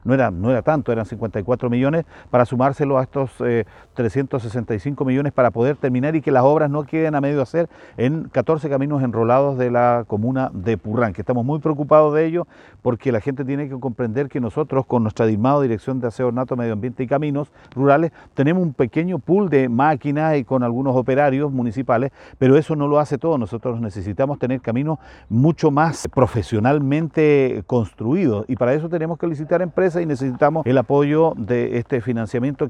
no era tanto, eran 54 millones para sumárselo a estos 365 millones para poder terminar y que las obras no queden a medio hacer en 14 caminos enrolados de la comuna de Purrán, que estamos muy preocupados de ello porque la gente tiene que comprender que nosotros con nuestra DIRMAO, Dirección de Aseo Ornato, Medio Ambiente y Caminos Rurales, tenemos un pequeño pool de máquinas y con algunos operarios municipales, pero eso no lo hace todo. Nosotros necesitamos tener caminos mucho más profesionalmente construidos y para eso tenemos que licitar empresas y necesitamos el apoyo de este financiamiento.